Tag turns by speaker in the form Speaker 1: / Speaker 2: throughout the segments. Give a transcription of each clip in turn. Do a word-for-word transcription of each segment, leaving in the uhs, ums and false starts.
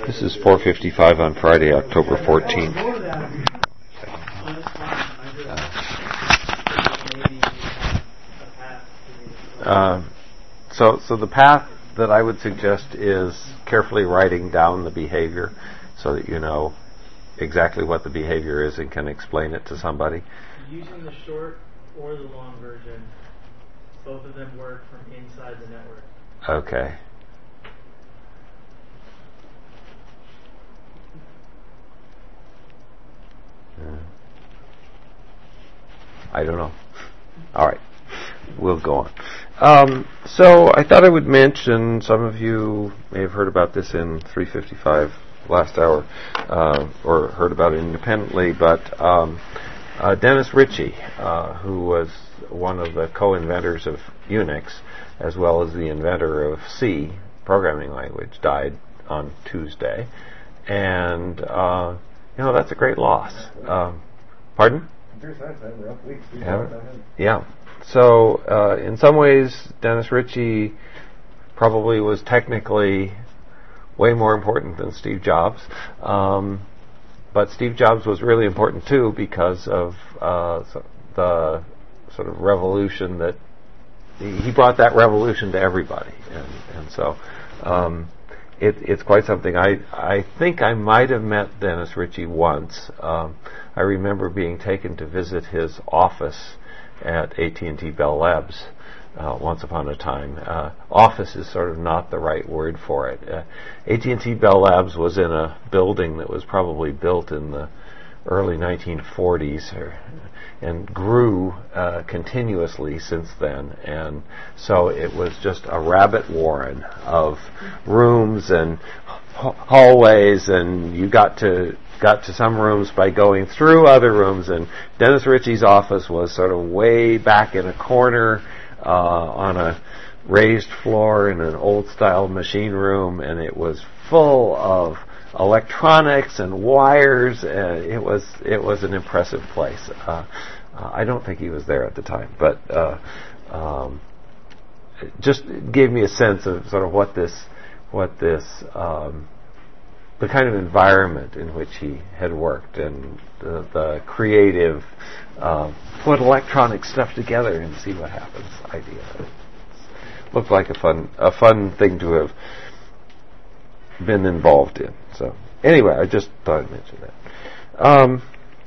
Speaker 1: This is four fifty-five on Friday, October fourteenth. Uh, so, so the path that I would suggest is carefully writing down the behavior so that you know exactly what the behavior is and can explain it to somebody.
Speaker 2: Using the short or the long version, both of them work from inside the network.
Speaker 1: Okay. Uh, I don't know. All right. We'll go on. Um, so I thought I would mention, some of you may have heard about this in three fifty-five last hour, uh, or heard about it independently, but um, uh, Dennis Ritchie, uh, who was one of the co-inventors of Unix, as well as the inventor of C, programming language, died on Tuesday. And, uh, you know, that's a great loss. Um, pardon? Yeah. So, uh, in some ways, Dennis Ritchie probably was technically way more important than Steve Jobs. Um, but Steve Jobs was really important too because of uh, so the sort of revolution that he brought that revolution to everybody, and, and so um, it, it's quite something. I I think I might have met Dennis Ritchie once. Um, I remember being taken to visit his office at A T and T Bell Labs uh, once upon a time. Uh, office is sort of not the right word for it. Uh, A T and T Bell Labs was in a building that was probably built in the early nineteen forties or, and grew uh, continuously since then. And so it was just a rabbit warren of rooms and h- hallways, and you got to got to some rooms by going through other rooms, and Dennis Ritchie's office was sort of way back in a corner uh, on a raised floor in an old-style machine room, and it was full of electronics and wires. Uh, it was it was an impressive place. Uh, uh, I don't think he was there at the time, but uh, um, it just gave me a sense of sort of what this what this um, the kind of environment in which he had worked, and the, the creative uh, put electronic stuff together and see what happens idea. It looked like a fun a fun thing to have been involved in. So anyway, I just thought I'd mention that. Um,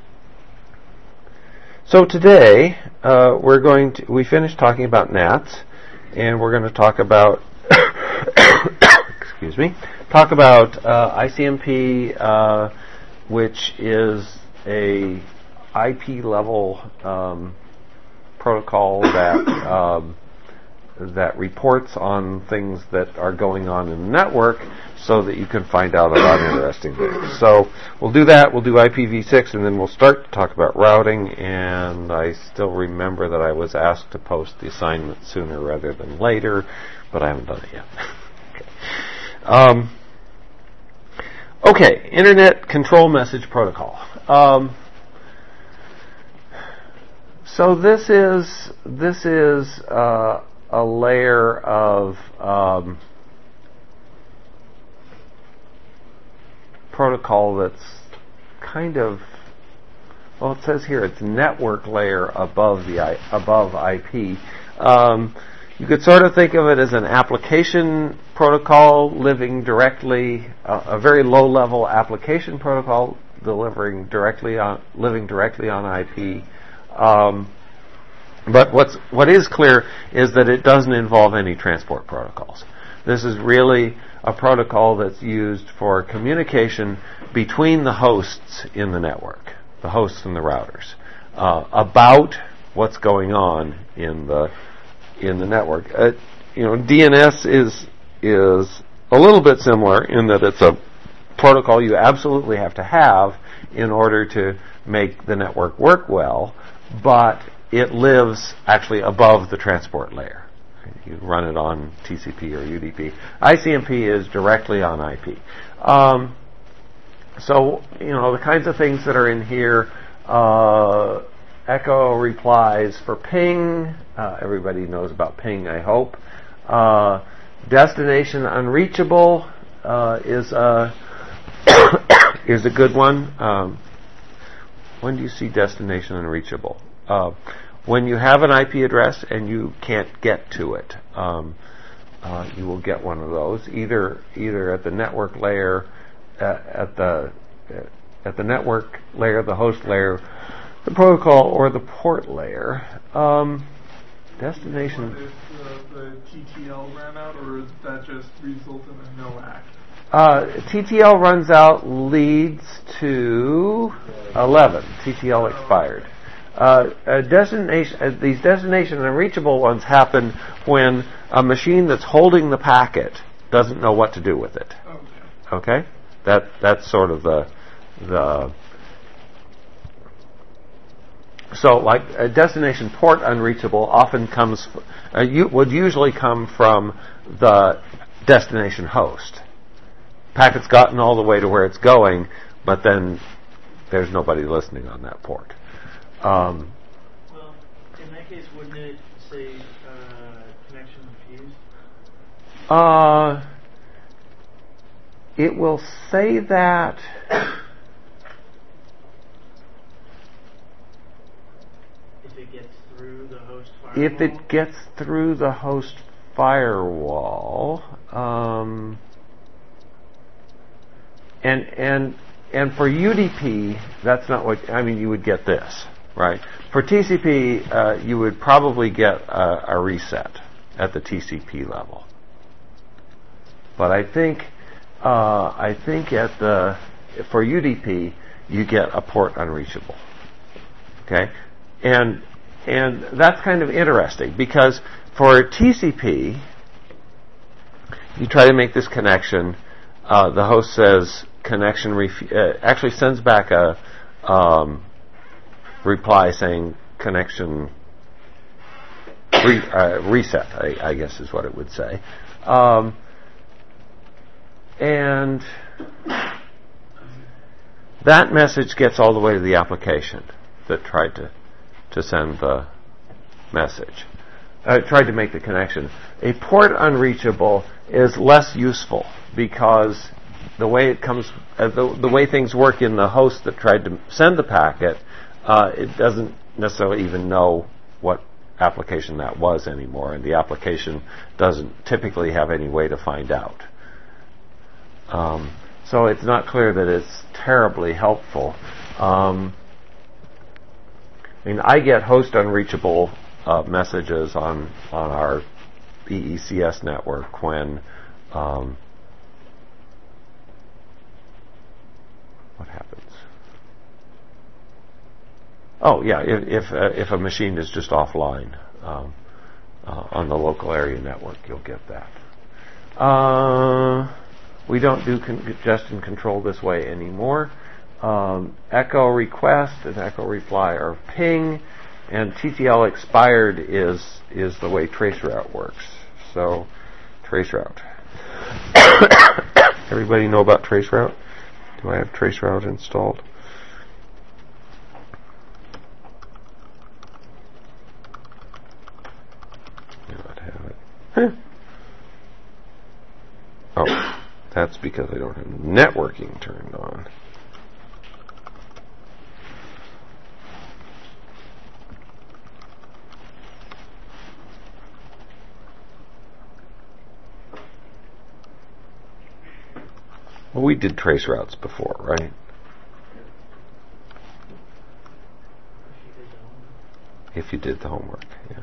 Speaker 1: so today uh, we're going to we finished talking about N A Ts, and we're going to talk about excuse me. Talk about uh, I C M P, uh, which is a I P level um, protocol that um, that reports on things that are going on in the network, so that you can find out about interesting things. So we'll do that. We'll do I P v six, and then we'll start to talk about routing. And I still remember that I was asked to post the assignment sooner rather than later, but I haven't done it yet. okay. Um, Okay, Internet Control Message Protocol. Um, so this is this is uh, a layer of um, protocol that's kind of, well, it says here it's network layer above the I, above I P. Um, You could sort of think of it as an application protocol living directly, uh, a very low-level application protocol delivering directly on, living directly on I P. Um, but what's what is clear is that it doesn't involve any transport protocols. This is really a protocol that's used for communication between the hosts in the network, the hosts and the routers, uh, about what's going on in the in the network. Uh, you know, D N S is is a little bit similar in that it's a protocol you absolutely have to have in order to make the network work well, but it lives actually above the transport layer. You run it on T C P or U D P. I C M P is directly on I P. Um, so, you know, the kinds of things that are in here, uh, echo replies for ping. Uh, everybody knows about ping, I hope. Uh, destination unreachable uh, is a, is a good one. Um, when do you see destination unreachable? Uh, when you have an I P address and you can't get to it, um, uh, you will get one of those either either at the network layer, uh, at the uh, at the network layer, the host layer, the protocol, or the port layer. Um, destination.
Speaker 3: What if the, the T T L ran out, or does that just result in a no act?
Speaker 1: Uh, T T L runs out, leads to eleven. T T L expired. Uh, a destination, uh, these destination unreachable ones happen when a machine that's holding the packet doesn't know what to do with it.
Speaker 3: Okay.
Speaker 1: Okay, that that's sort of the the. So, like a destination port unreachable often comes, uh, you, would usually come from the destination host. Packet's gotten all the way to where it's going, but then there's nobody listening on that port. Um,
Speaker 2: well, in that case, wouldn't it say uh, connection refused?
Speaker 1: Uh, it will say that.
Speaker 2: If it gets through the host firewall?
Speaker 1: If it gets through the host firewall, um, and and and for U D P, that's not what I mean. You would get this, right? For T C P, uh, you would probably get a, a reset at the T C P level. But I think uh, I think at the for U D P, you get a port unreachable. Okay, and and that's kind of interesting because for T C P, you try to make this connection. Uh, the host says connection refu- uh, actually sends back a um, reply saying connection re- uh, reset. I, I guess is what it would say, um, and that message gets all the way to the application that tried to to send the message. Uh, tried to make the connection. A port unreachable is less useful because the way it comes, uh, the, the way things work in the host that tried to send the packet, uh, it doesn't necessarily even know what application that was anymore, and the application doesn't typically have any way to find out. Um, so it's not clear that it's terribly helpful. Um, I mean, I get host unreachable uh, messages on on our E E C S network when um, what happens? Oh yeah, if if, uh, if a machine is just offline um, uh, on the local area network, you'll get that. Uh, we don't do congestion control this way anymore. Um, echo request and echo reply are ping, and T T L expired is is the way traceroute works. So, traceroute. Everybody know about traceroute? Do I have traceroute installed? Do not have it. Huh. Oh, that's because I don't have networking turned on. Well, we did trace routes before, right? If you did the homework, yeah.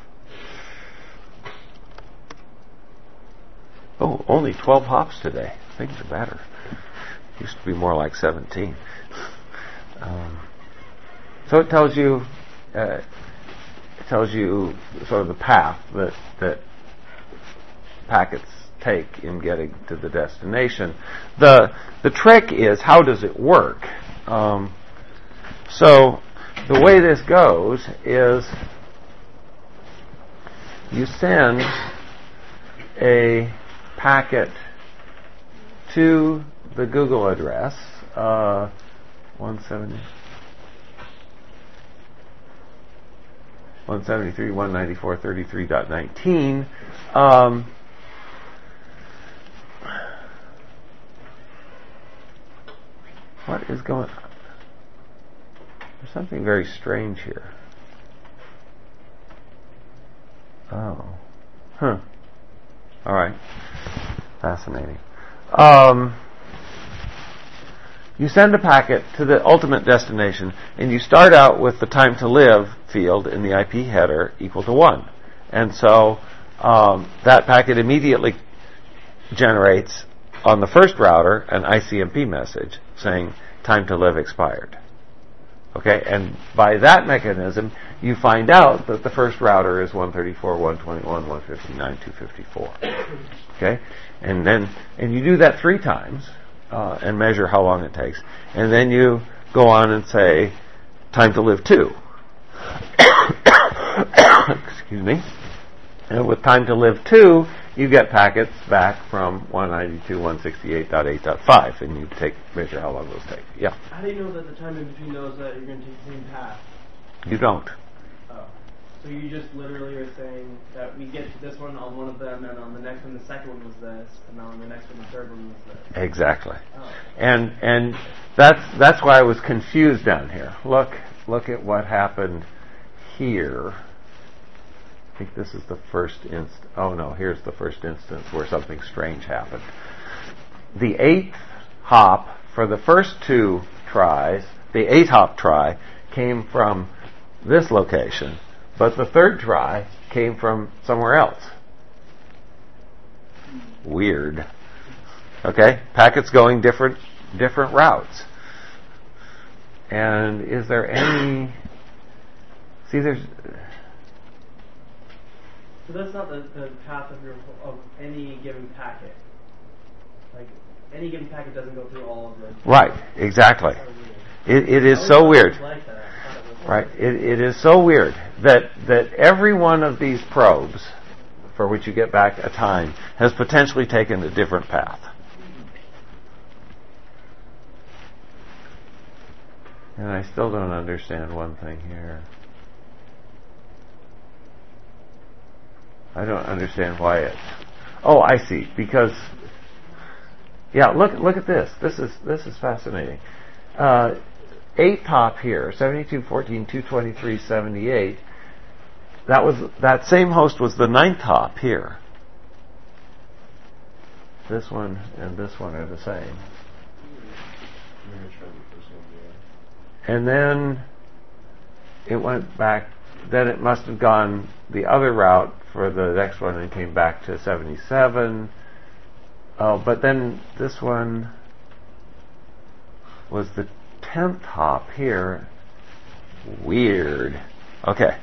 Speaker 1: Oh, only twelve hops today. Things are better. Used to be more like seventeen. Um, so it tells you, uh, it tells you sort of the path that that packets take in getting to the destination. The the trick is, how does it work? Um, so the way this goes is you send a packet to the Google address uh, one seventy, one seventy-three dot one ninety-four dot thirty-three dot nineteen. Um, What is going on? There's something very strange here. Oh. Huh. All right. Fascinating. Um, you send a packet to the ultimate destination, and you start out with the time to live field in the I P header equal to one. And so um, that packet immediately generates on the first router an I C M P message saying time to live expired. Okay, and by that mechanism, you find out that the first router is one thirty-four, one twenty-one, one fifty-nine, two fifty-four. Okay, and then and you do that three times uh, and measure how long it takes, and then you go on and say time to live two. Excuse me. And with time to live two, you get packets back from one ninety-two dot one sixty-eight dot eight dot five, and you take measure how long those take. Yeah.
Speaker 4: How do you know that the time in between those that you're going to take the same path?
Speaker 1: You don't.
Speaker 4: Oh. So you just literally are saying that we get to this one on one of them, and on the next one the second one was this, and on the next one the third one was this.
Speaker 1: Exactly.
Speaker 4: Oh.
Speaker 1: And and that's that's why I was confused down here. Look look at what happened here. I think this is the first inst. Oh no, here's the first instance where something strange happened. The eighth hop for the first two tries, the eight hop try, came from this location, but the third try came from somewhere else. Weird. Okay, packets going different different routes. And is there any? See, there's.
Speaker 4: So that's not the, the path of your of any given packet. Like any given packet doesn't go through all of them.
Speaker 1: Right, exactly. It, it is so weird.
Speaker 4: Like that. It
Speaker 1: right, it, it is so weird that that every one of these probes, for which you get back a time, has potentially taken a different path. And I still don't understand one thing here. I don't understand why it's. Oh, I see. Because, yeah, look look at this. This is this is fascinating. Uh, eighth hop here, seventy-two, fourteen, two twenty-three, seventy-eight. That was that same host was the ninth hop here. This one and this one are the same. And then it went back. Then it must have gone the other route for the next one and came back to seventy-seven. Oh, but then this one was the tenth hop here. Weird. Okay.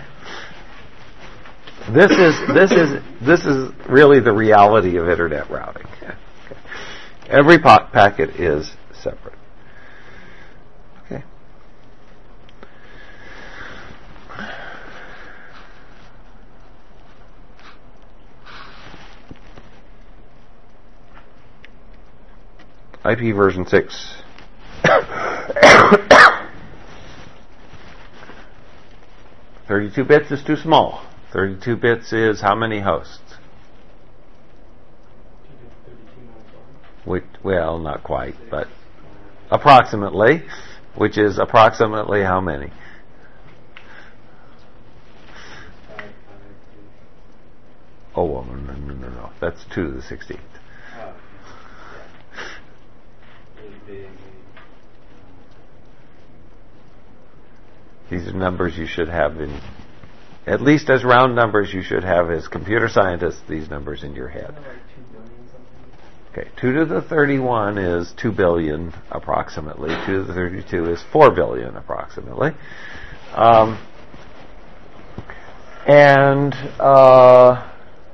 Speaker 1: This is this is this is really the reality of internet routing. Okay. Every po- packet is separate. Okay. I P version six. thirty-two bits is too small. thirty-two bits is how many hosts? Which, well, not quite, but approximately, which is approximately how many? Oh, well, no, no, no, no. That's two to the sixteenth. These are numbers you should have in, at least as round numbers you should have as computer scientists, these numbers in your head. Okay, two to the thirty-one is two billion approximately. two to the thirty-two is four billion approximately. Um, and uh,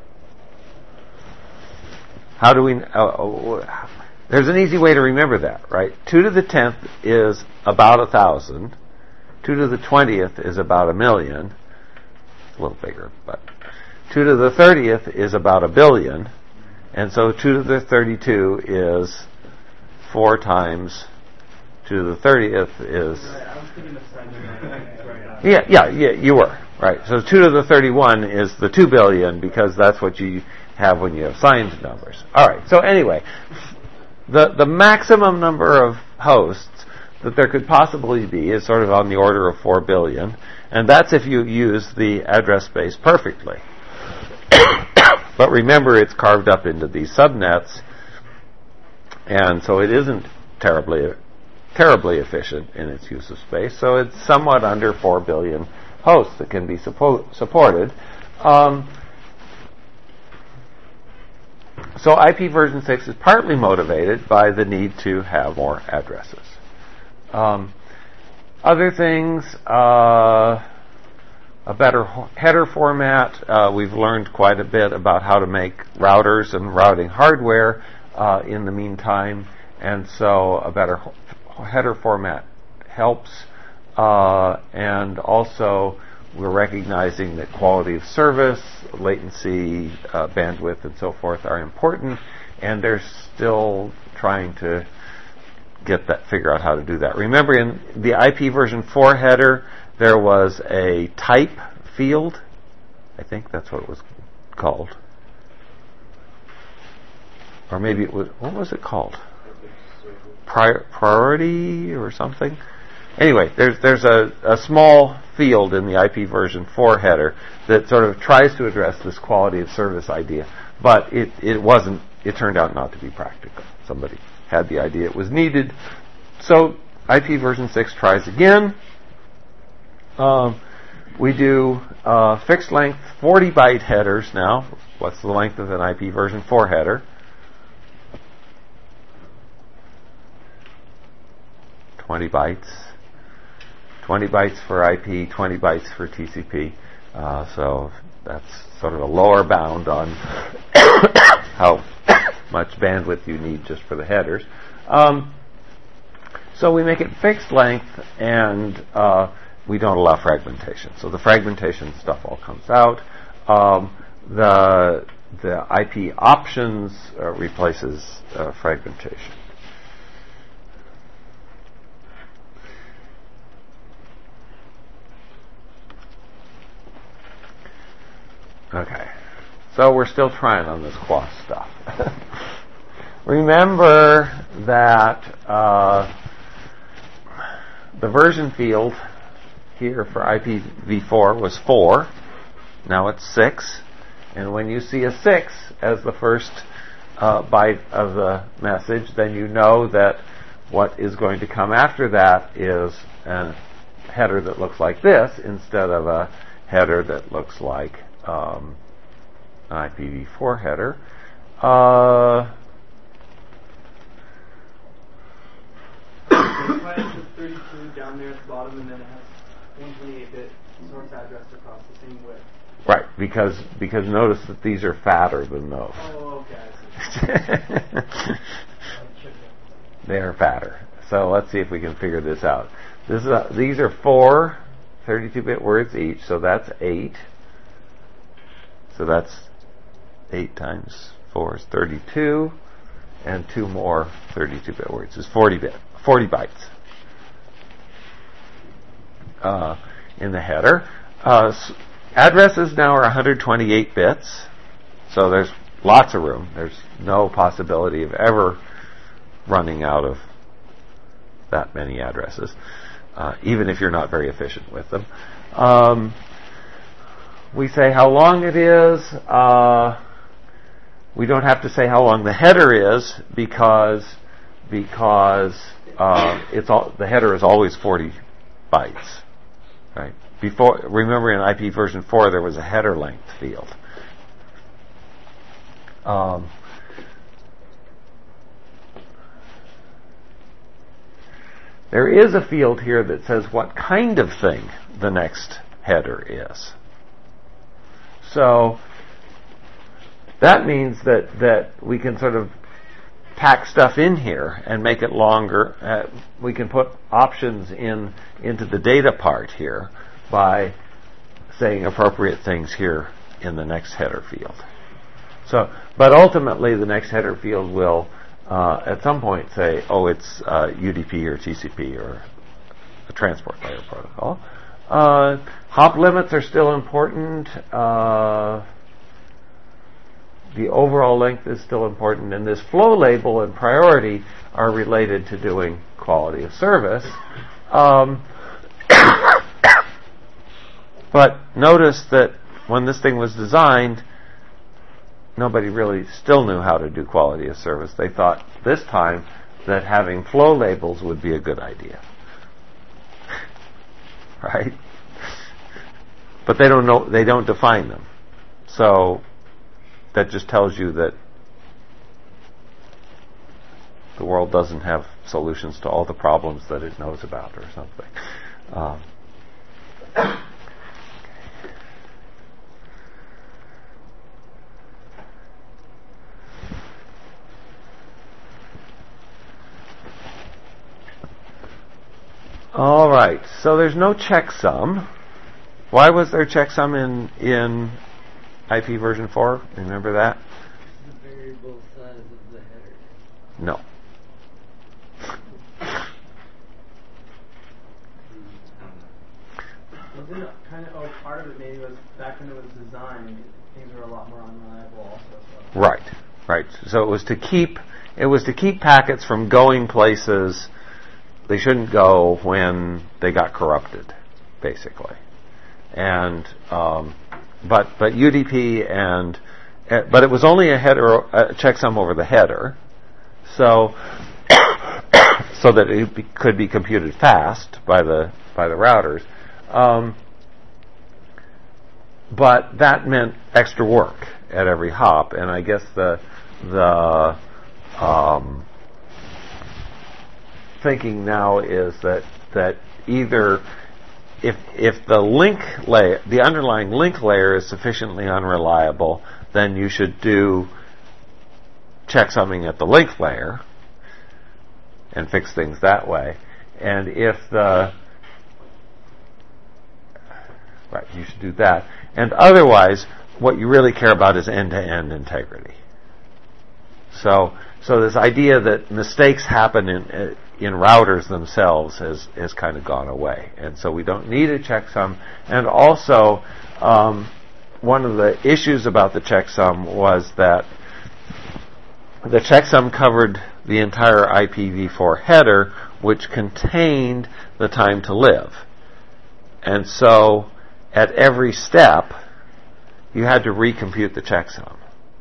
Speaker 1: how do we, uh, uh, there's an easy way to remember that, right? two to the tenth is about a thousand. two to the twentieth is about a million. It's a little bigger, but two to the thirtieth is about a billion. And so two to the thirty-two is four times two to the thirtieth is...
Speaker 4: Right, I was thinking of right
Speaker 1: yeah, yeah, yeah, you were. Right. So two to the thirty-one is the two billion because that's what you have when you have signed numbers. All right. So anyway, the the maximum number of hosts that there could possibly be is sort of on the order of four billion, and that's if you use the address space perfectly. But remember, it's carved up into these subnets, and so it isn't terribly terribly efficient in its use of space. So it's somewhat under four billion hosts that can be suppo- supported. Um, so I P version six is partly motivated by the need to have more addresses. Um, other things, uh, a better ho- header format. Uh, we've learned quite a bit about how to make routers and routing hardware uh, in the meantime, and so a better ho- header format helps. Uh, and also, we're recognizing that quality of service, latency, uh, bandwidth, and so forth are important, and they're still trying to get that, figure out how to do that. Remember, in the I P version four header, there was a type field. I think that's what it was called. Or maybe it was, what was it called? Prior, priority or something? Anyway, there's there's a, a small field in the I P version four header that sort of tries to address this quality of service idea, but it, it wasn't, it turned out not to be practical. Somebody had the idea it was needed. So I P version six tries again. Um, we do uh, fixed length forty byte headers now. What's the length of an I P version four header? twenty bytes. twenty bytes for I P, twenty bytes for T C P. Uh, so that's sort of a lower bound on how much bandwidth you need just for the headers. Um, so we make it fixed length, and uh, we don't allow fragmentation. So the fragmentation stuff all comes out. Um, the the I P options uh, replaces uh, fragmentation. Okay, so we're still trying on this Q O S stuff. Remember that uh, the version field here for I P v four was four. Now it's six. And when you see a six as the first uh, byte of the message, then you know that what is going to come after that is a header that looks like this instead of a header that looks like um, an I P v four header. Uh,
Speaker 4: Why is it thirty-two down there at the bottom, and then it has one twenty-eight bit source address across the same width?
Speaker 1: Right, because because notice that these are fatter than those.
Speaker 4: Oh, okay.
Speaker 1: They are fatter. So let's see if we can figure this out. This is a, these are four thirty-two bit words each, so that's eight. So that's eight times four is thirty-two, and two more thirty-two bit words is forty bit, forty bytes uh, in the header. Uh, s- addresses now are one hundred twenty-eight bits, so there's lots of room. There's no possibility of ever running out of that many addresses, uh, even if you're not very efficient with them. Um, we say how long it is. Uh, we don't have to say how long the header is because because uh, it's all, the header is always forty bytes, right? Before, remember in I P version four there was a header length field. Um, there is a field here that says what kind of thing the next header is. So that means that, that we can sort of pack stuff in here and make it longer. Uh, we can put options in into the data part here by saying appropriate things here in the next header field. So, but ultimately the next header field will uh, at some point say, oh, it's uh, U D P or T C P or a transport layer protocol. Uh, hop limits are still important. Uh, the overall length is still important, and this flow label and priority are related to doing quality of service. Um, but notice that when this thing was designed, nobody really still knew how to do quality of service. They thought this time that having flow labels would be a good idea. Right? But they don't know, they don't define them. So that just tells you that the world doesn't have solutions to all the problems that it knows about or something. Um, all right, so there's no checksum. Why was there checksum in in I P version four? Remember that?
Speaker 5: The variable size of the header.
Speaker 1: No.
Speaker 4: Wasn't it kind of, oh, part of it maybe was back when it was designed, things were a lot more unreliable also as well.
Speaker 1: Right, right. So it was to keep it was to keep packets from going places they shouldn't go when they got corrupted, basically. And um, but but U D P and uh, but it was only a header a checksum over the header, so so that it be, could be computed fast by the by the routers. Um, but that meant extra work at every hop, and I guess the the um, thinking now is that that either if if the link layer, the underlying link layer is sufficiently unreliable, then you should do checksumming at the link layer and fix things that way. And if the right, you should do that. And otherwise, what you really care about is end-to-end integrity. So, so this idea that mistakes happen in in routers themselves has has kind of gone away, and so we don't need a checksum. And also, um, one of the issues about the checksum was that the checksum covered the entire I P v four header, which contained the time to live, and so at every step, you had to recompute the checksum.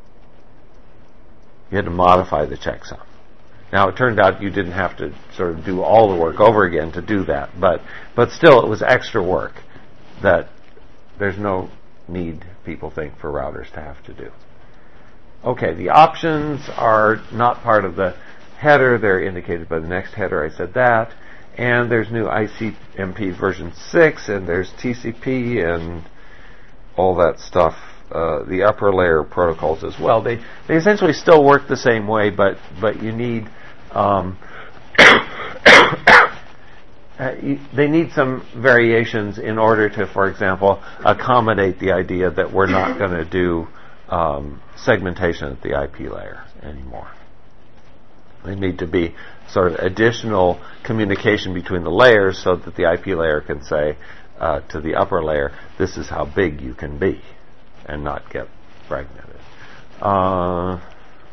Speaker 1: You had to modify the checksum. Now, it turned out you didn't have to sort of do all the work over again to do that, but but still, it was extra work that there's no need, people think, for routers to have to do. Okay, the options are not part of the header. They're indicated by the next header. I said that. And there's new I C M P version six, and there's T C P and all that stuff, uh, the upper layer protocols as well. They they essentially still work the same way, but but you need um, uh, you, they need some variations in order to, for example, accommodate the idea that we're not going to do um, segmentation at the I P layer anymore. They need to be sort of additional communication between the layers so that the I P layer can say uh, to the upper layer, this is how big you can be, and not get fragmented. Uh,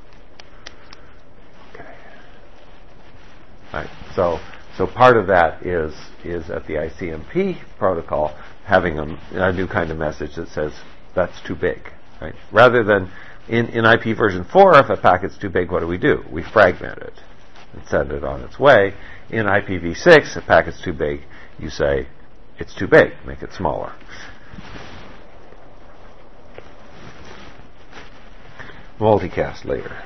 Speaker 1: okay. Right. So, so part of that is is at the I C M P protocol having a, a new kind of message that says that's too big, right? Rather than in, in I P version four, if a packet's too big, what do we do? We fragment it and send it on its way. In I P v six, if a packet's too big, you say it's too big, make it smaller. Multicast later.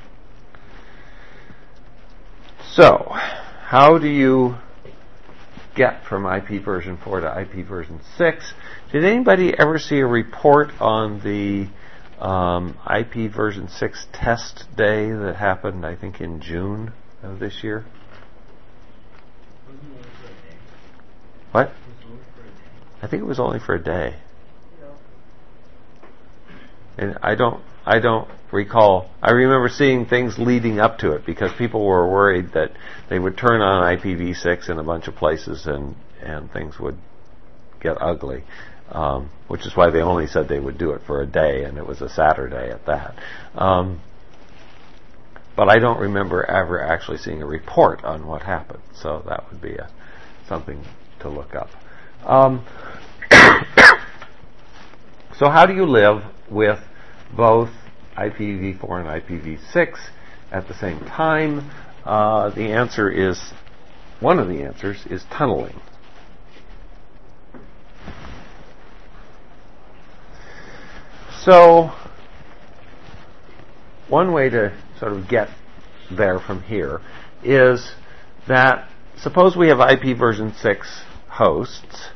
Speaker 1: So, how do you get from I P version four to I P version six? Did anybody ever see a report on the um, I P version six test day that happened, I think, in June of this year? What? I think it was only for a day. And I don't I don't recall. I remember seeing things leading up to it because people were worried that they would turn on I P v six in a bunch of places and, and things would get ugly. um, which is why they only said they would do it for a day, and it was a Saturday at that. Um, but I don't remember ever actually seeing a report on what happened, so that would be a, something to look up. Um, so how do you live with both I P v four and I P v six at the same time? Uh, the answer is, one of the answers is tunneling. So, one way to sort of get there from here is that suppose we have I P version six hosts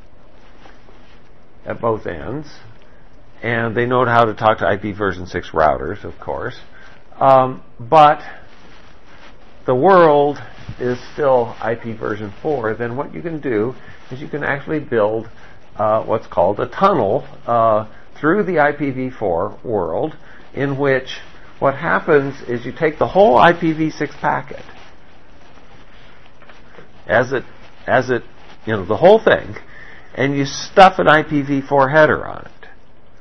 Speaker 1: at both ends, and they know how to talk to I P version six routers, of course, um, but the world is still I P version four. Then what you can do is you can actually build uh, what's called a tunnel uh, through the I P v four world, in which what happens is you take the whole I P v six packet as it, as it, you know, the whole thing, and you stuff an I P v four header on it.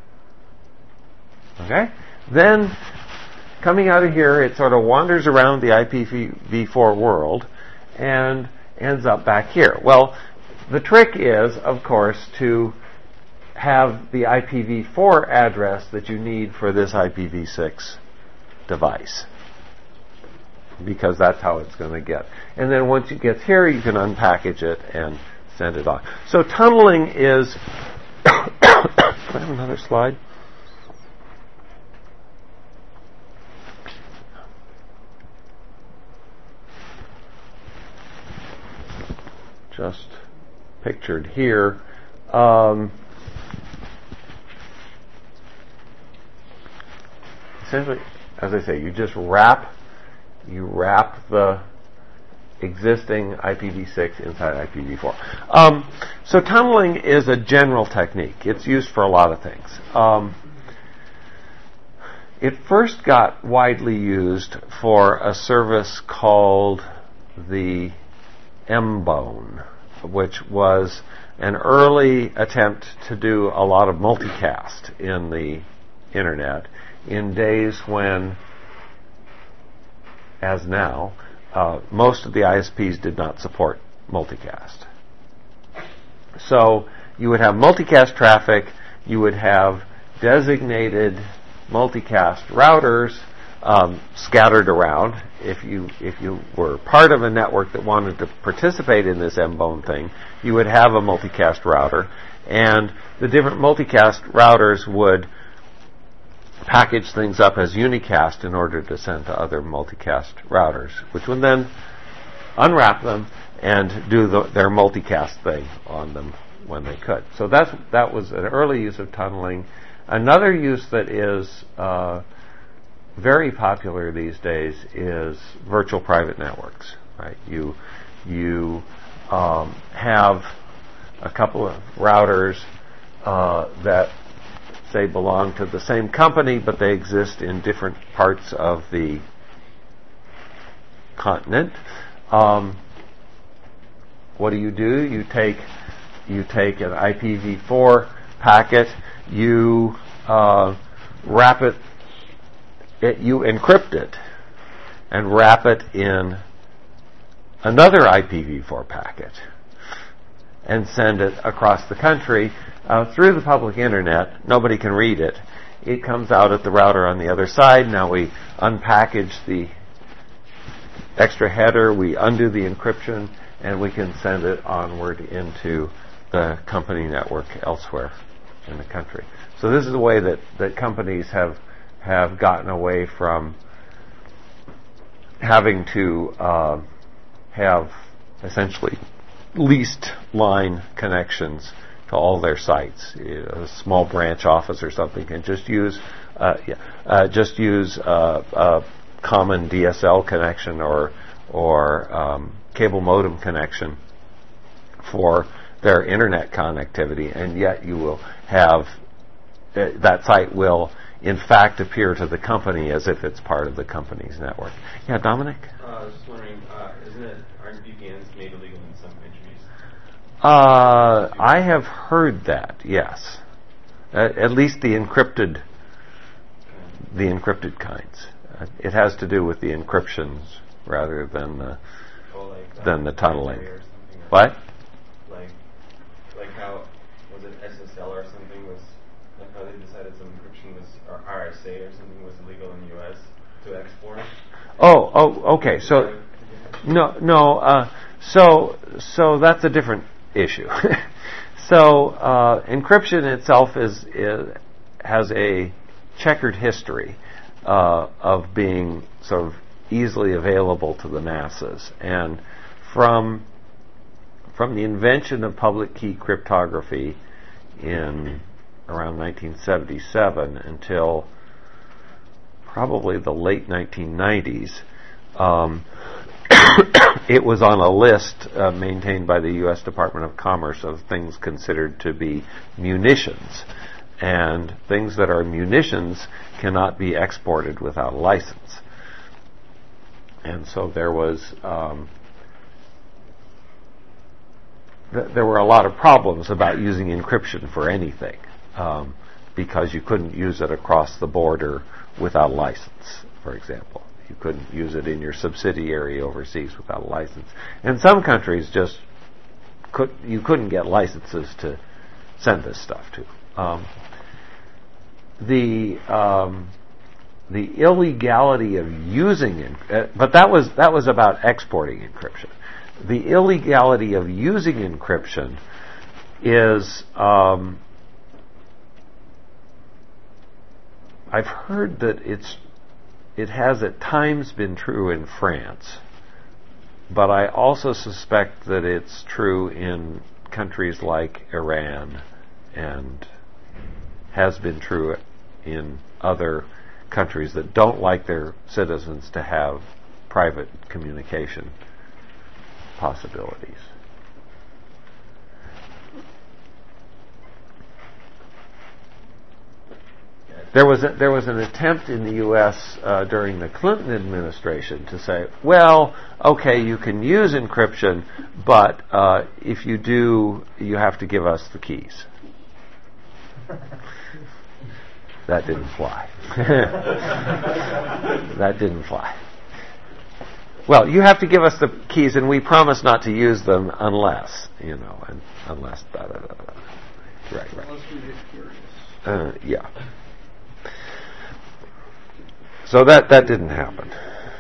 Speaker 1: Okay? Then, coming out of here, it sort of wanders around the I P v four world and ends up back here. Well, the trick is, of course, to have the I P v four address that you need for this I P v six device, because that's how it's going to get. And then once it gets here, you can unpackage it and send it on. So tunneling is... Can I have another slide? Just pictured here. Um, essentially, as I say, you just wrap you wrap the existing I P v six inside I P v four. Um, so tunneling is a general technique. It's used for a lot of things. Um, it first got widely used for a service called the M-Bone, which was an early attempt to do a lot of multicast in the internet in days when, as now, uh, most of the I S Ps did not support multicast. So you would have multicast traffic, you would have designated multicast routers um, scattered around. If you if you were part of a network that wanted to participate in this M-Bone thing, you would have a multicast router, and the different multicast routers would package things up as unicast in order to send to other multicast routers, which would then unwrap them and do the, their multicast thing on them when they could. So that's that was an early use of tunneling. Another use that is uh, very popular these days is virtual private networks. Right? You you um, have a couple of routers uh, that say belong to the same company, but they exist in different parts of the continent. Um, what do you do? You take you take an I P v four packet, you uh, wrap it, it, you encrypt it, and wrap it in another I P v four packet, and send it across the country uh, through the public internet. Nobody can read it. It comes out at the router on the other side. Now we unpackage the extra header, we undo the encryption, and we can send it onward into the company network elsewhere in the country. So this is the way that, that companies have have gotten away from having to uh, have essentially leased line connections to all their sites. A small branch office or something can just use uh, yeah, uh, just use uh, a common D S L connection or or um, cable modem connection for their internet connectivity, and yet you will have uh, that site will in fact appear to the company as if it's part of the company's network. Yeah, Dominic?
Speaker 6: Uh, I was just wondering, uh, isn't it, aren't V P Ns made illegal in some countries?
Speaker 1: Uh, I have heard that, yes. Uh, at least the encrypted, the encrypted kinds. Uh, it has to do with the encryptions rather than the,
Speaker 6: oh, like
Speaker 1: than the tunneling.
Speaker 6: or something like
Speaker 1: What?
Speaker 6: Like, like how, was it S S L or something was, like how they decided some encryption was, or R S A or something was illegal in the U S to export?
Speaker 1: Oh, oh, okay. So, no, no. Uh, so, so that's a different issue. So, uh, encryption itself is, is has a checkered history uh, of being sort of easily available to the masses, and from from the invention of public key cryptography in around nineteen seventy-seven until probably the late nineteen nineties, um, it was on a list uh, maintained by the U S Department of Commerce of things considered to be munitions. And things that are munitions cannot be exported without a license. And so there was um, th- there were a lot of problems about using encryption for anything, um, because you couldn't use it across the border without a license, for example. You couldn't use it in your subsidiary overseas without a license. And some countries just could you couldn't get licenses to send this stuff to. Um, the um, the illegality of using it, uh, but that was that was about exporting encryption. The illegality of using encryption is um, I've heard that it's it has at times been true in France, but I also suspect that it's true in countries like Iran and has been true in other countries that don't like their citizens to have private communication possibilities. There was a, there was an attempt in the U S uh, during the Clinton administration to say, well, okay, you can use encryption, but uh, if you do, you have to give us the keys. That didn't fly. That didn't fly. Well, you have to give us the keys, and we promise not to use them unless, you know, and unless da da da da. Right, right.
Speaker 3: Unless we get curious.
Speaker 1: Uh, yeah. So that that didn't happen.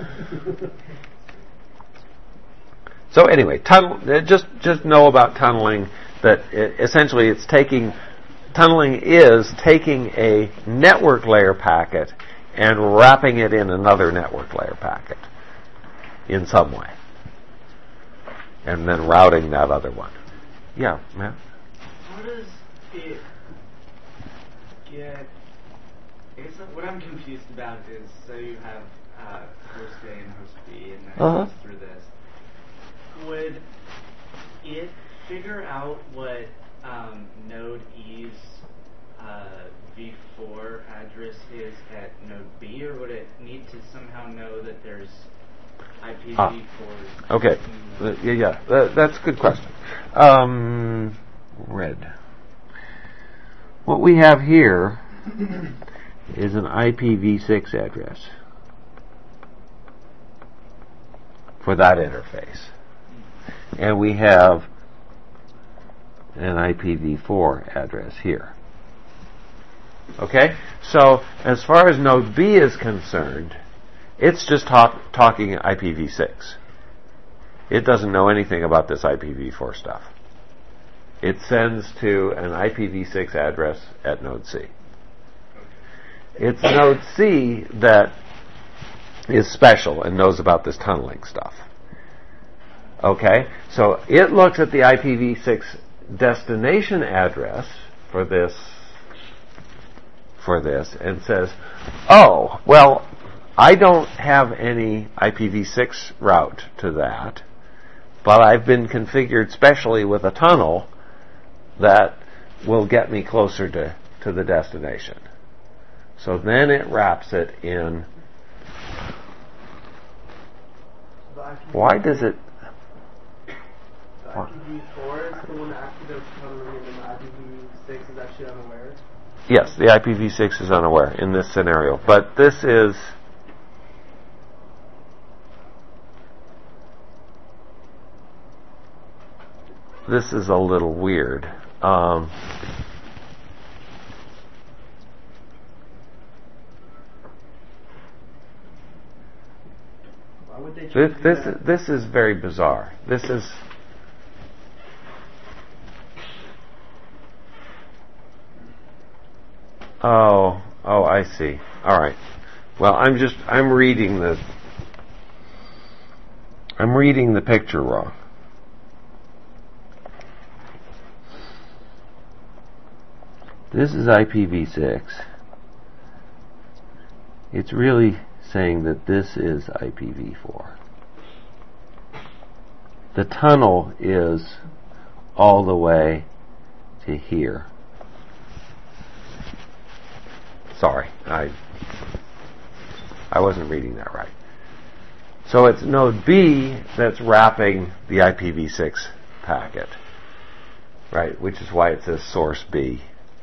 Speaker 1: So anyway, tunnel, uh, just just know about tunneling that it, essentially it's taking tunneling is taking a network layer packet and wrapping it in another network layer packet in some way, and then routing that other one. Yeah, Matt.
Speaker 4: How does it get? I guess what I'm confused about is, so you have uh, host A and host B, and then
Speaker 1: Uh-huh.
Speaker 4: it goes through this. Would it figure out what um, node E's uh, v four address is at node B, or would it need to somehow know that there's I P v four?
Speaker 1: Ah. Okay. Uh, yeah, yeah. That, that's a good question. Um, red. What we have here is an I P v six address for that interface. And we have an I P v four address here. Okay? So, as far as node B is concerned, it's just talk, talking I P v six. It doesn't know anything about this I P v four stuff. It sends to an I P v six address at node C. It's node C that is special and knows about this tunneling stuff. Okay? So it looks at the I P v six destination address for this for this and says, oh, well, I don't have any I P v six route to that, but I've been configured specially with a tunnel that will get me closer to, to the destination. So then it wraps it in. Why does it?
Speaker 7: I P v four is the one that actually does tunneling, and then the I P v six is actually unaware.
Speaker 1: Yes, the I P v six is unaware in this scenario, but this is this is a little weird. Um,
Speaker 7: Why would they
Speaker 1: this
Speaker 7: choose
Speaker 1: this
Speaker 7: that?
Speaker 1: this is very bizarre. This is oh oh I see. All right. Well, I'm just I'm reading the I'm reading the picture wrong. This is I P v six. It's really saying that this is I P v four. The tunnel is all the way to here. Sorry, I I wasn't reading that right. So it's node B that's wrapping the I P v six packet, right? Which is why it says source B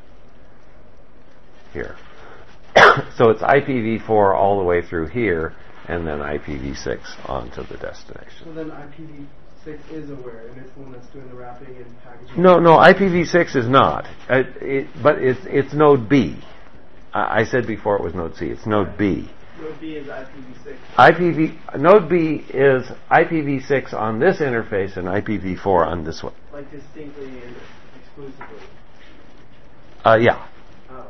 Speaker 1: here. So it's I P v four all the way through here, and then I P v six onto the destination.
Speaker 7: So then I P v six is aware, and it's the one that's doing the wrapping and packaging.
Speaker 1: No, no, I P v six is not. Uh, it, but it's it's node B. I, I said before it was node C. It's node B.
Speaker 7: Node B is I P v six.
Speaker 1: I P v node B is I P v six on this interface and I P v four on this one.
Speaker 7: Like distinctly and exclusively.
Speaker 1: Uh, yeah.
Speaker 7: Oh,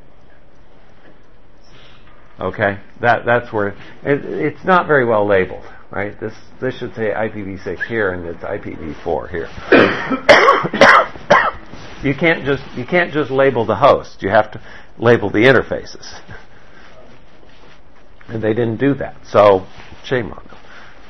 Speaker 1: Okay, that that's where it, it's not very well labeled, right? This this should say I P v six here, and it's I P v four here. You can't just you can't just label the host. You have to label the interfaces, and they didn't do that. So shame on them.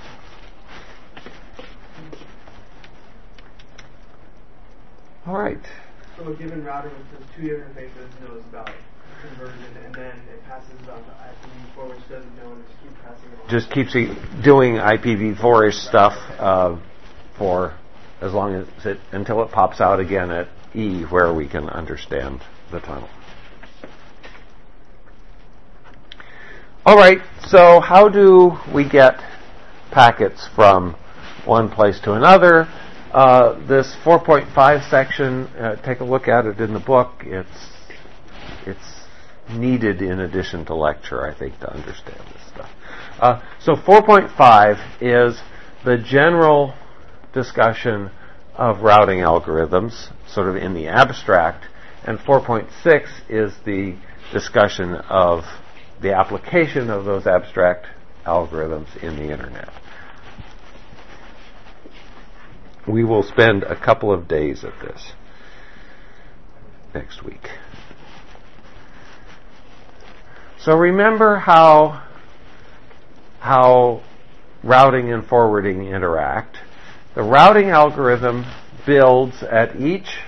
Speaker 1: All right.
Speaker 7: So a given router with those two interfaces knows about conversion, and then it passes it on to I P v four, which doesn't know, and it just keeps passing it on.
Speaker 1: Just keeps it doing I P v four-ish stuff uh, for as long as it until it pops out again at E, where we can understand the tunnel. All right. So how do we get packets from one place to another? Uh, this four point five section, uh, take a look at it in the book. It's it's needed in addition to lecture, I think, to understand this stuff. Uh, so four point five is the general discussion of routing algorithms, sort of in the abstract, and four point six is the discussion of the application of those abstract algorithms in the Internet. We will spend a couple of days at this next week. So remember how how routing and forwarding interact. The routing algorithm builds at each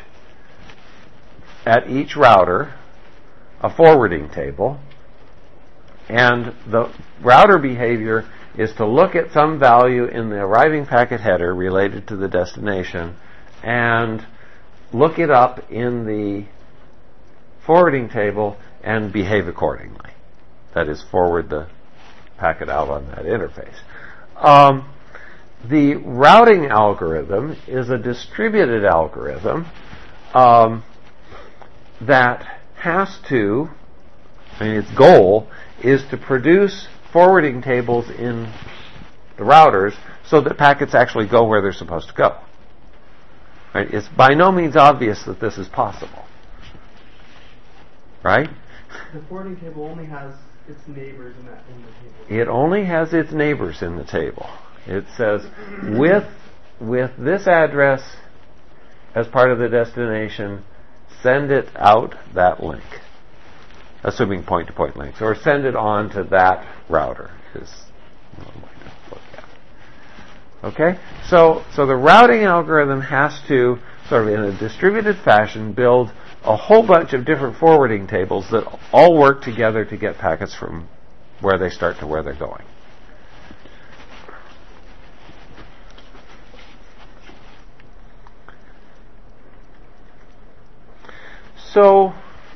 Speaker 1: at each router a forwarding table, and the router behavior is to look at some value in the arriving packet header related to the destination and look it up in the forwarding table and behave accordingly. That is, forward the packet out on that interface. Um, the routing algorithm is a distributed algorithm um, that has to, I mean, its goal is to produce forwarding tables in the routers so that packets actually go where they're supposed to go. Right? It's by no means obvious that this is possible. Right?
Speaker 7: The forwarding table only has its neighbors in that in the table.
Speaker 1: It only has its neighbors in the table. It says with with this address as part of the destination, send it out that link. Assuming point-to-point links, or send it on to that router is one way to look at it. Okay, so so the routing algorithm has to sort of in a distributed fashion build a whole bunch of different forwarding tables that all work together to get packets from where they start to where they're going. so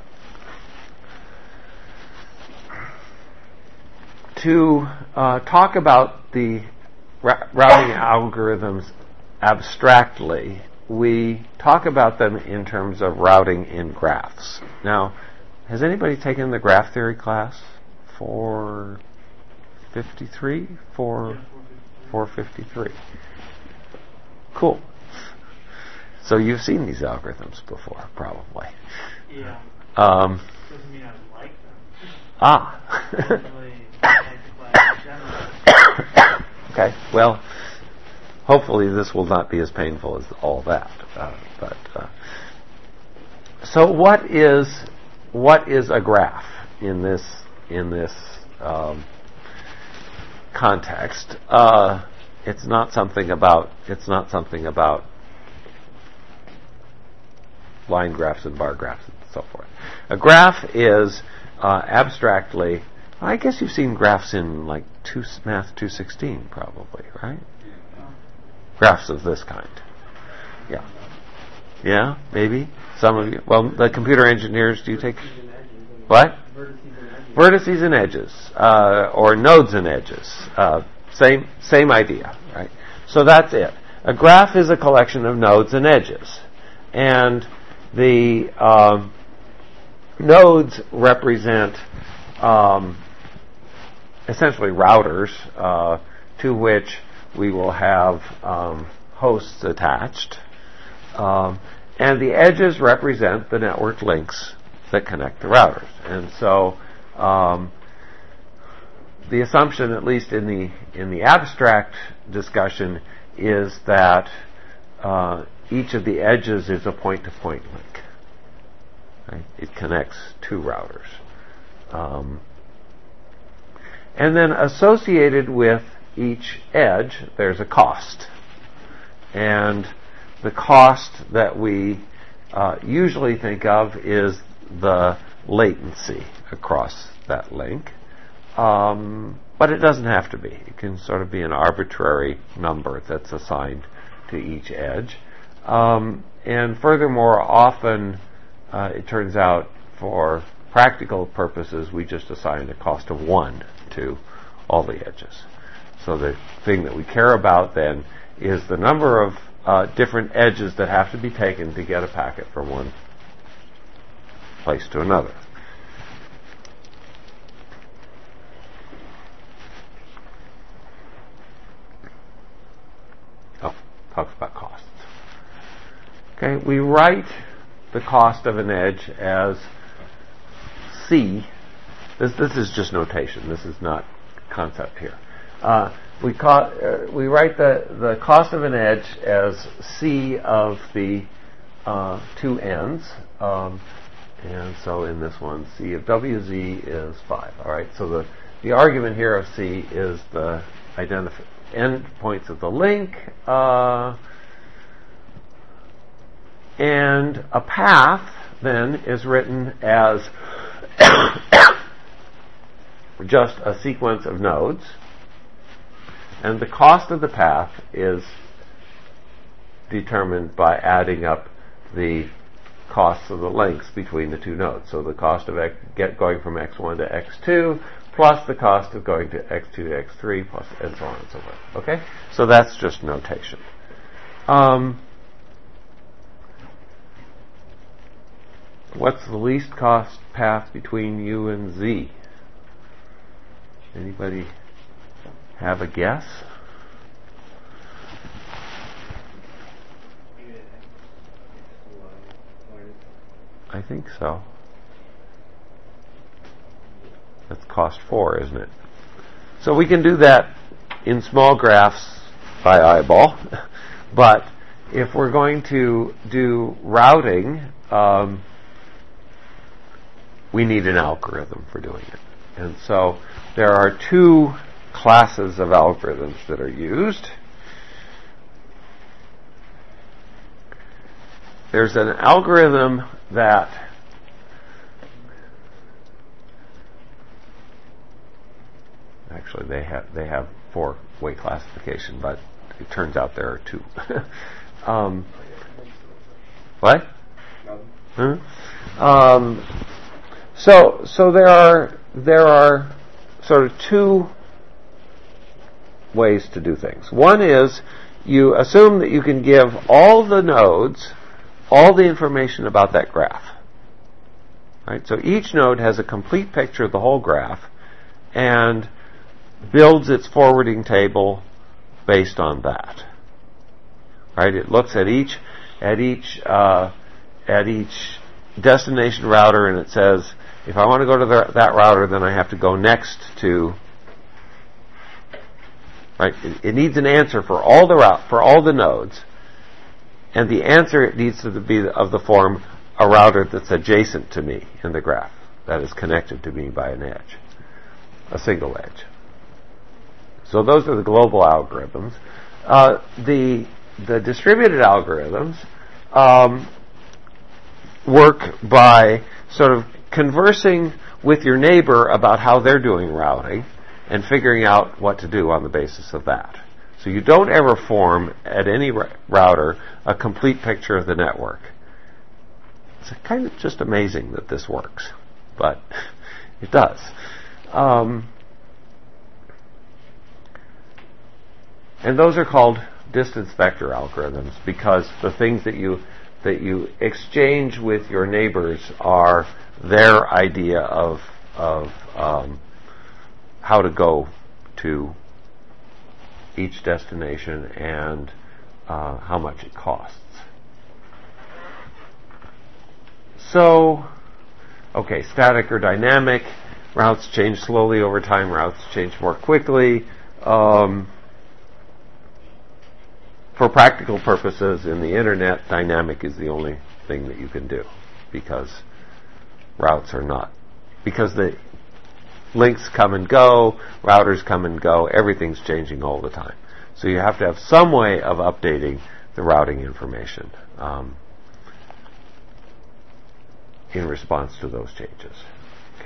Speaker 1: to uh, talk about the ra- routing algorithms abstractly, we talk about them in terms of routing in graphs. Now, has anybody taken the graph theory class? four fifty-three? four fifty-three. Cool. So you've seen these algorithms before, probably.
Speaker 2: Yeah.
Speaker 1: Um,
Speaker 2: Doesn't mean I like them.
Speaker 1: ah.
Speaker 2: Really like the class in general.
Speaker 1: Okay. Well, hopefully this will not be as painful as all that. Uh, but uh, so, what is what is a graph in this in this um, context? Uh, it's not something about it's not something about line graphs and bar graphs and so forth. A graph is uh, abstractly. I guess you've seen graphs in like two, Math two sixteen, probably, right? Graphs of this kind. Yeah. Yeah, maybe. Some of you. Well, the computer engineers, do you take what? Vertices and edges, uh, or nodes and edges. Uh, same same idea, right? So that's it. A graph is a collection of nodes and edges, and the um, nodes represent um, essentially routers uh, to which we will have um, hosts attached, um, and the edges represent the network links that connect the routers. And so um, the assumption, at least in the in the abstract discussion, is that uh, each of the edges is a point-to-point link. Right? It connects two routers. Um, and then associated with each edge, there's a cost. And the cost that we uh, usually think of is the latency across that link. Um, but it doesn't have to be. It can sort of be an arbitrary number that's assigned to each edge. Um, and furthermore, often uh, it turns out for practical purposes, we just assign a cost of one to all the edges. So the thing that we care about then is the number of uh, different edges that have to be taken to get a packet from one place to another. Oh, talks about costs. Okay, we write the cost of an edge as C. This this is just notation. This is not concept here. Uh, we ca- uh, we write the, the cost of an edge as C of the uh, two ends, um, and so in this one, C of W Z is five. All right. So the the argument here of C is the identif- endpoints of the link, uh, and a path then is written as just a sequence of nodes. And the cost of the path is determined by adding up the costs of the links between the two nodes. So the cost of x, get going from x one to x two plus the cost of going to x two to x three plus and so on and so forth. Okay? So that's just notation. Um, what's the least cost path between U and Z? Anybody have a guess? I think so. That's cost four, isn't it? So we can do that in small graphs by eyeball, but if we're going to do routing, um, we need an algorithm for doing it. And so there are two classes of algorithms that are used. There's an algorithm that actually they have they have four-way classification, but it turns out there are two. um, what? Huh? Um, so so there are there are sort of two ways to do things. One is you assume that you can give all the nodes all the information about that graph. Right? So each node has a complete picture of the whole graph and builds its forwarding table based on that. Right? It looks at each at each uh, at each destination router and it says, if I want to go to the, that router, then I have to go next to. Right? It, it needs an answer for all the route for all the nodes, and the answer it needs to be of the form a router that's adjacent to me in the graph, that is connected to me by an edge, a single edge. So those are the global algorithms. Uh, the the distributed algorithms um, work by sort of conversing with your neighbor about how they're doing routing and figuring out what to do on the basis of that. So you don't ever form at any r- router a complete picture of the network. It's kind of just amazing that this works, but it does. Um, and those are called distance vector algorithms because the things that you that you exchange with your neighbors are their idea of of um, how to go to each destination and uh, how much it costs. So, okay, static or dynamic, routes change slowly over time, routes change more quickly. Um, for practical purposes in the internet, dynamic is the only thing that you can do because routes are not, because the links come and go, routers come and go, everything's changing all the time. So you have to have some way of updating the routing information um, in response to those changes. Okay.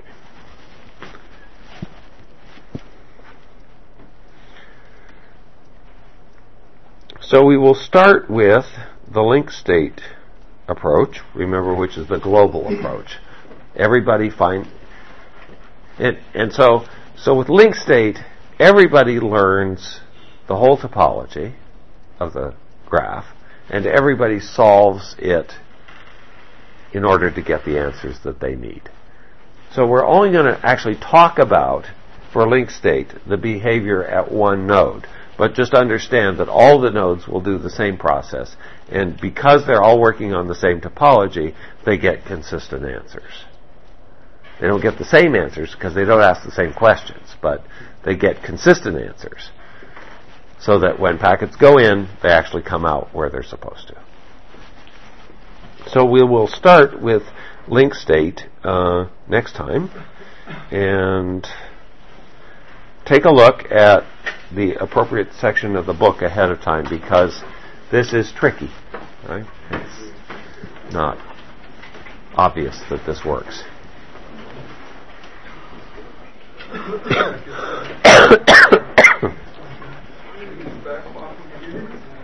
Speaker 1: So we will start with the link state approach, remember, which is the global approach. Everybody find it, and so so with link state, everybody learns the whole topology of the graph, and everybody solves it in order to get the answers that they need. So we're only going to actually talk about, for link state, the behavior at one node. But just understand that all the nodes will do the same process, and because they're all working on the same topology, they get consistent answers. They don't get the same answers because they don't ask the same questions, but they get consistent answers so that when packets go in, they actually come out where they're supposed to. So we will start with link state uh, next time and take a look at the appropriate section of the book ahead of time because this is tricky. Right? It's not obvious that this works.
Speaker 3: Back off.